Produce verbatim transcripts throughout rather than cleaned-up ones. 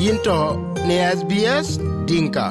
yinto ne S B S Dinka.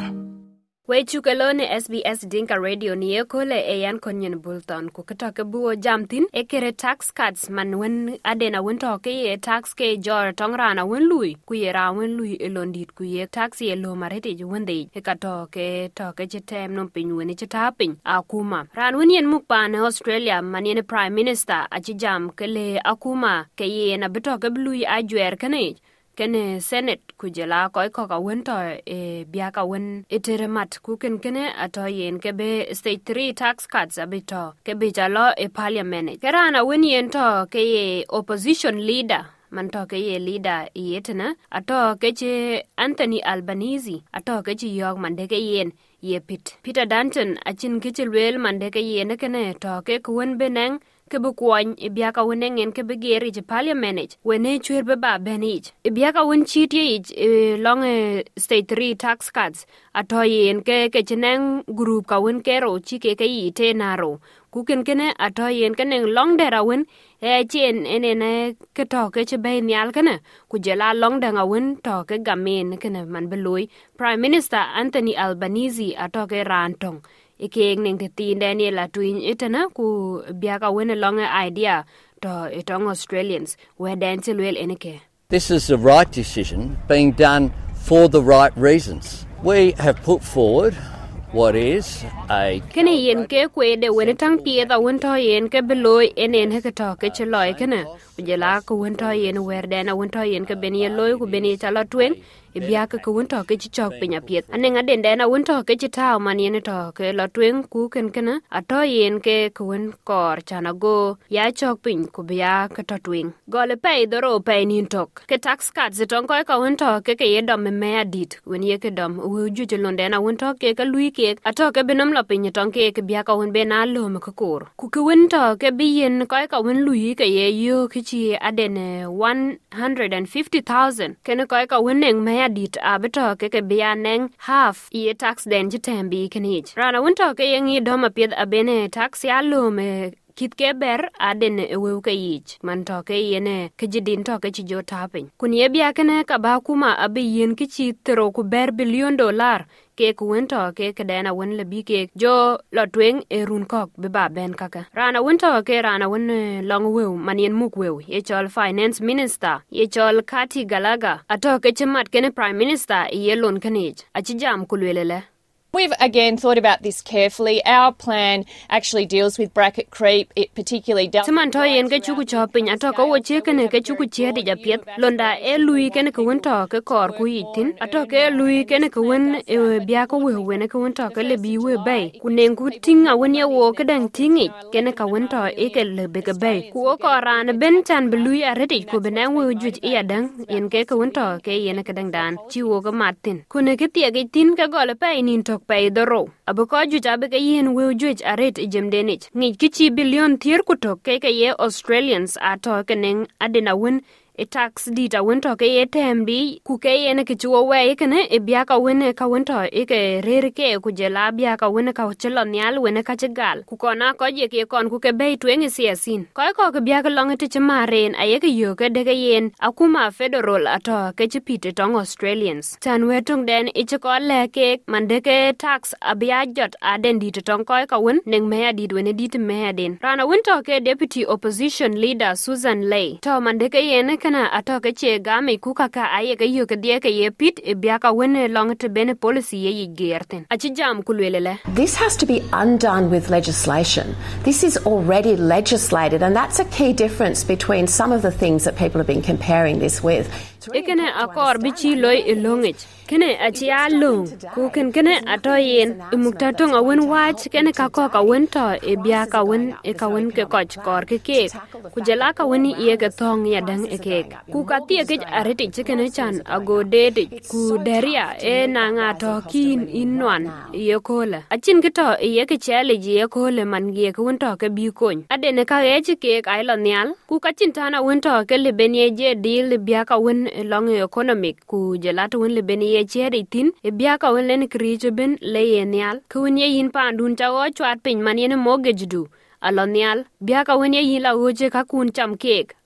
We chukalone S B S Dinka Radio ni ekole eyan konyen bulton ku katoke buo jamtin ekere tax cuts man wen adena wen toke ye tax ke jor tongrana wen lui ku ye ra wen lui elondit ku ye tax ye lo marete ju wende e katoke toke jetem no pin wen chetapin akuma ran wen yen mukpa ne Australia man yen Prime Minister achijam kele akuma ke ye na betoke lui ajwer kane kene Senate kujela koi koka wento e biaka wen iteremat kuken kene ato yen kebe stage three tax cuts abito kebe jalo e parliament kerana wen yen to ke opposition leader man to ke ye leader yetna ato keche Anthony Albanese ato keche yog mande ke yen ye pit Peter Dutton achin keche wel mande ke yen kene to ke kwen beneng kebe kwany ibiaka wenengen kebe geri je parliament wene chwer be ba benich ibiaka wen chiti e long state three tax cuts atoyen ke ke cheneng group ka wen kero chike ke yite naro kuken kene atoyen kene long dera wen e chen enene ke toke che be nyal kene kujela long danga wen toke gamen kene man beloy Prime Minister Anthony Albanese atoke rantong ikeng ning tin Daniel Atwin itana ku biaka wen long idea to itong Australians where dance well enike. This is the right decision being done for the right reasons. We have put forward what is a kene yen ke kwede wen tang pie da wen to yen ke beloy enen he to ke chloi kene ujela ku wen to yen wer dana wen to yen ke ben ye loy ku ben ye chala twen ibiaka ku wen to ke chok pinya piet anenga den dana wen to ke chitao man yen to ke lo twen ku ken kene ato yen ke ku wen kor chana go ya chok pin ku bia ke to twen gole pay doro pay nin tok ke tax cuts ton ko ka wen to ke ke yedom me adit wen ye ke dom u ju jelon dana wen to ke ka lui ke ato ke benom lo pin ton ke ke bia ka wen be na lo me ko kor ku ke wen to ke bi yen ko ka wen lui ke ye yo ke chi aden one hundred fifty thousand ken ko ka wen neng me adit abeto ke ke bia neng half ye tax den jitembi kenich rana wen to ke yen yi dom apid abene tax ya lo me kit ke ber aden ewe ke yich man to ke yene ke jidin to ke chi jo tapin kun ye bia kene ka ba kuma abi yen ki chi tro ku ber billion dollar ke ku wen to ke ke dana wen le bi ke jo lo twen e run kok be ba ben kaka rana wen to ke rana wen long wew man yen muk wew ye chol finance minister ye chol Kati Galaga ato ke chemat kene prime minister ye lon kanich achi jam kulwelele. We've again thought about this carefully. Our plan actually deals with bracket creep. It particularly does. Saman to yen ke chuku chopping ato ko woche kene ke chuku chia de japiet londa e lui kene ko won to ke kor ku yitin ato ke lui kene ko won e bia ko we we ne ko won to ke le bi we bay ku nen ku tinga won ye wo ke dang tingi kene ka won to e ke le be ke bay ku ko ran ben chan be lui areti ku be nan we ju e adang yen ke ko won to ke yen ke dang dan chi wo ko martin ku ne ke tie ke tin ke gole pay nin to pay doro abuko ju jabe ke yen we juj aret jemdenich ngi kichi billion tier kutok ke ke ye Australians ato keneng adena wen e tax dita wen to ke ye tembi ku ke ye ne kichu we kene e bia ka wen ka wen to e ke rer ke ku jela bia ka wen ka chelo nyal wen ka chegal ku kona ko je ke kon ku ke be twen siasin ko ko ke bia ka long te chamaren aye ke yo ke de ke yen akuma federal ato ke chipite tong Australians tan wetong den e ko le ke mande ke tax abia jot aden dit tong ko ka wen neng me adit wen dit me aden rana wen to ke deputy opposition leader Susan Ley to mande ke yen kana atoke che game kuka ka aye ke yo ke die ke ye pit e bia ka wene long te bene policy ye gerten achi jam kulwelele. This has to be undone with legislation. This is already legislated, and that's a key difference between some of the things that people have been comparing this with. Ekene akor bichi loy elongich kene achi along ku ken kene atoyen imukta tong awen watch kene ka ko ka wen to e bia ka wen e ka wen ke koch kor ke ke ku jela ka wen ye ke thong ya dang e ke ku ka tie ke areti kene chan ago de ku deria e na nga to kin inwan ye kola achin ke to ye ke chele ye kola man ye ku wen to ke bi kon adene ka ye ke ai lo nyal ku ka chin tana wen to ke le benye je deal bia ka wen long economic ku jelato wen le ben ye chere tin e bia ka wen len krijo ben le yenial ku wen ye yin pandun cha o chwat pin man yen mortgage du alonial bia ka wen ye yin la oje ka kun cham kek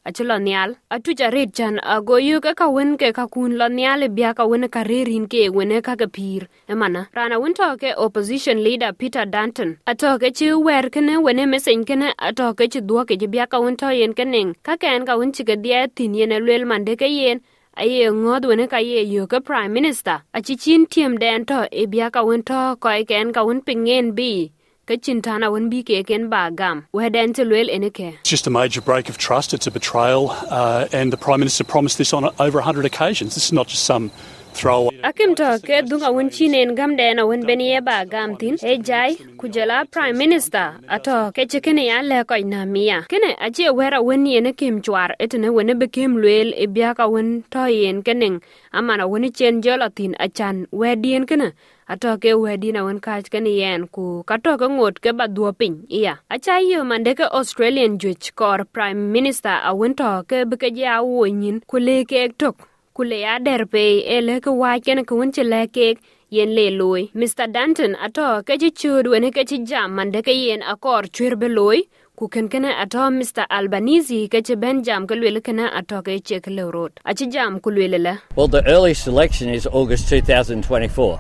achilo nyal atuja red chan agoyo ka ka wen ke ka kun lo nyal bia ka wen ka rerin ke wen ka ka pir emana rana wen to ke opposition leader Peter Dutton ato ke chi wer kene wen mesen kene ato ke chi duo ke bia ka wen to yen kenen ka ken ka wen chi ke dia tin yen lwel mande ke yen aye ngod wen ka ye yo ka prime minister achi chin tiem den to e bia ka wen to ko e ken ka wen pingen bi Kachintana won bi ke ken ba gam weden to lwel eneke. It's just a major break of trust. It's a betrayal, uh, and the Prime Minister promised this on over a hundred occasions. This is not just some throwaway. Akim to ke dunga won chinen gam de na won beni ba gam tin e jai kujala Prime Minister ato ke chekene ya le ko na mia kene aje wera won ye ne kim chwar etene won be kim lwel e bia ka won to yen kenen amana won chen jolatin achan wedien kene ato ke wedi na wen kach ke ni yen ku kato ke ngot ke baduo piny iya acha yo mande ke Australian judge kor Prime Minister a wen to ke be ke ja wonyin ku le ke tok ku le ya der pe ele ke wa ken ku wen chele ke yen le loy Mister Dutton ato ke ji chud wen ke ji jam mande ke yen akor chwer be loy ku ken ken ato Mister Albanese ke ji ben jam ke le ken ato ke che ke le road achi jam ku le le. Well, the earliest election is August twenty twenty-four.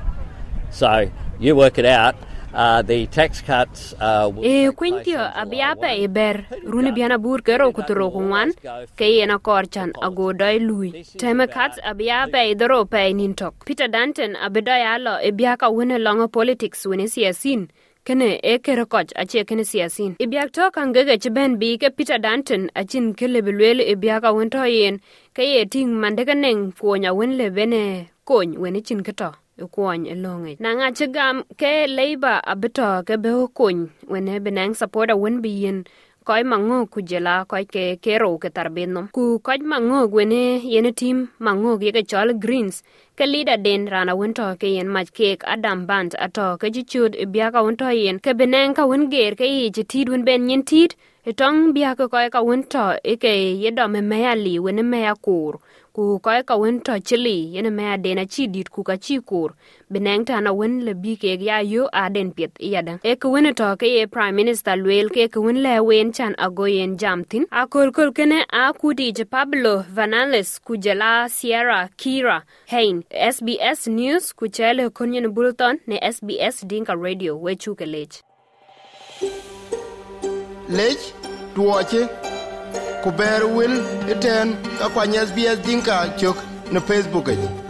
So you work it out. Uh, the tax cuts. Uh, e quintio abiapa e ber runi biana bur kero kuturo kwan kayena korchan agodai lui tema cuts abiapa e doro pe nintok Peter Dutton abedaya lo e biaka wone longa politics wone siasin kene e kero koch ache kene siasin e biak to kan gege chben bi ke Peter Dutton achin kele belwel e biaka wonto yen kaye ting mandeka neng konya wenle bene kony wene chin keto kwony elonge nanga chigam ke Labour abito ke be kony wene benang supporter wen bien koy mango kujela koy ke kero ke tarbeno ku koy mango wene yene team mango ye ke chol Greens ke leader den rana wen to ke yen mach ke Adam Band ato ke jichud bia ka wen to yen ke benang ka wen ger ke yi tid wen ben yen tid etong bia ka koy ka wen to e ke yedome meali wene meya kur ku koy ka wen to chili yene me adena chi dit ku ka chi kur beneng ta na wen le bi ke ya yo aden pet yada e ku wen to ke e Prime Minister lwel ke ku wen le wen chan agoyen jamtin akol kol kene a ku di je Pablo Vanales ku jela Sierra Kira Hein S B S News ku chele konyen bulletin ne S B S Dinka Radio we chu ke lech lech tuoche ku ber wil iten ka kwany S B S Dinka chok na Facebook.